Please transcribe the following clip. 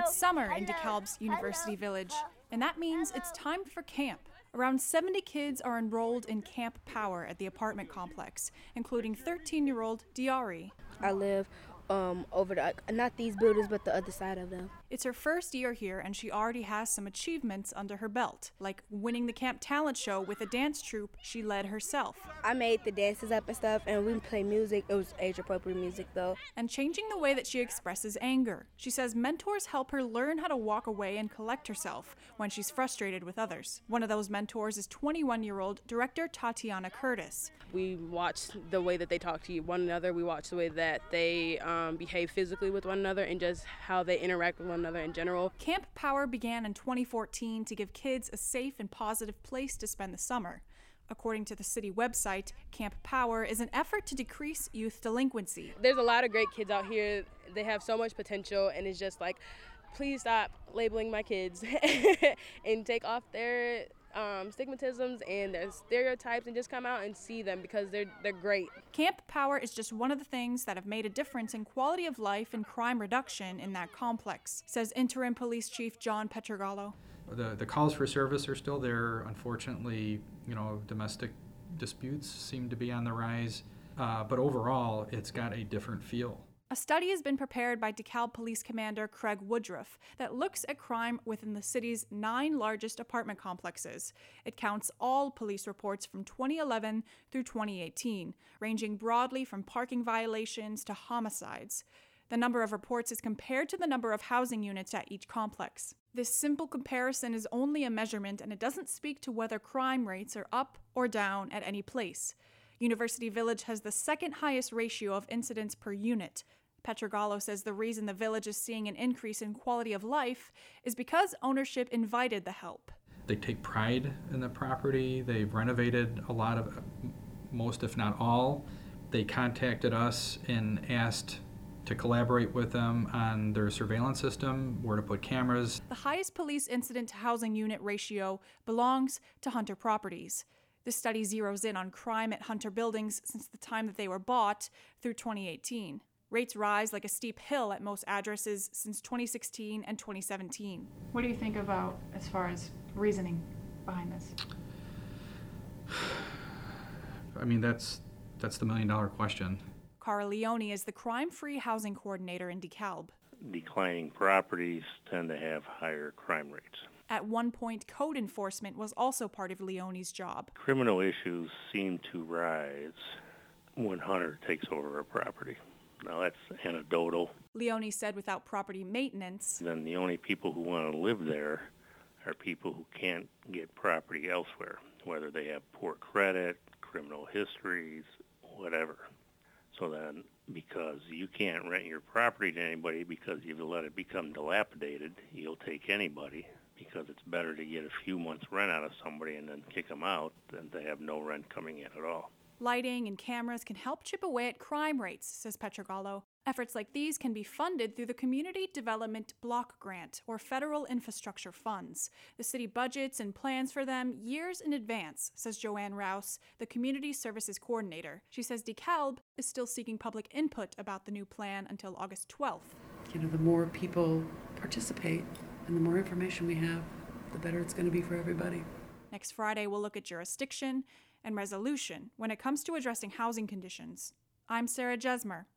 It's summer in DeKalb's University Village, and that means it's time for camp. Around 70 kids are enrolled in Camp Power at the apartment complex, including 13-year-old Diari. I live over not these buildings, but the other side of them. It's her first year here, and she already has some achievements under her belt, like winning the camp talent show with a dance troupe she led herself. I made the dances up and stuff, and we play music. It was age-appropriate music, though. And changing the way that she expresses anger. She says mentors help her learn how to walk away and collect herself when she's frustrated with others. One of those mentors is 21-year-old director Tatiana Curtis. We watch the way that they talk to one another. We watch the way that they behave physically with one another and just how they interact with one another in general. Camp Power began in 2014 to give kids a safe and positive place to spend the summer. According to the city website, Camp Power is an effort to decrease youth delinquency. There's a lot of great kids out here. They have so much potential, and it's just like, please stop labeling my kids and take off their stigmatisms and their stereotypes and just come out and see them because they're great. Camp Power is just one of the things that have made a difference in quality of life and crime reduction in that complex, says interim police chief John Petrogallo. The calls for service are still there. Unfortunately, domestic disputes seem to be on the rise, but overall, it's got a different feel. A study has been prepared by DeKalb Police Commander Craig Woodruff that looks at crime within the city's 9 largest apartment complexes. It counts all police reports from 2011 through 2018, ranging broadly from parking violations to homicides. The number of reports is compared to the number of housing units at each complex. This simple comparison is only a measurement, and it doesn't speak to whether crime rates are up or down at any place. University Village has the second highest ratio of incidents per unit. Petrogallo says the reason the village is seeing an increase in quality of life is because ownership invited the help. They take pride in the property. They've renovated a lot of, most if not all. They contacted us and asked to collaborate with them on their surveillance system, where to put cameras. The highest police incident to housing unit ratio belongs to Hunter Properties. This study zeroes in on crime at Hunter buildings since the time that they were bought through 2018. Rates rise like a steep hill at most addresses since 2016 and 2017. What do you think about as far as reasoning behind this? I mean, that's the million-dollar question. Cara Leone is the crime-free housing coordinator in DeKalb. Declining properties tend to have higher crime rates. At one point, code enforcement was also part of Leone's job. Criminal issues seem to rise when Hunter takes over a property. Now, that's anecdotal. Leone said without property maintenance, then the only people who want to live there are people who can't get property elsewhere, whether they have poor credit, criminal histories, whatever. So then, because you can't rent your property to anybody because you've let it become dilapidated, you'll take anybody, because it's better to get a few months' rent out of somebody and then kick them out than to have no rent coming in at all. Lighting and cameras can help chip away at crime rates, says Petrogallo. Efforts like these can be funded through the Community Development Block Grant, or federal infrastructure funds. The city budgets and plans for them years in advance, says Joanne Rouse, the Community Services Coordinator. She says DeKalb is still seeking public input about the new plan until August 12th. The more people participate and the more information we have, the better it's going to be for everybody. Next Friday, we'll look at jurisdiction and resolution when it comes to addressing housing conditions. I'm Sarah Jesmer.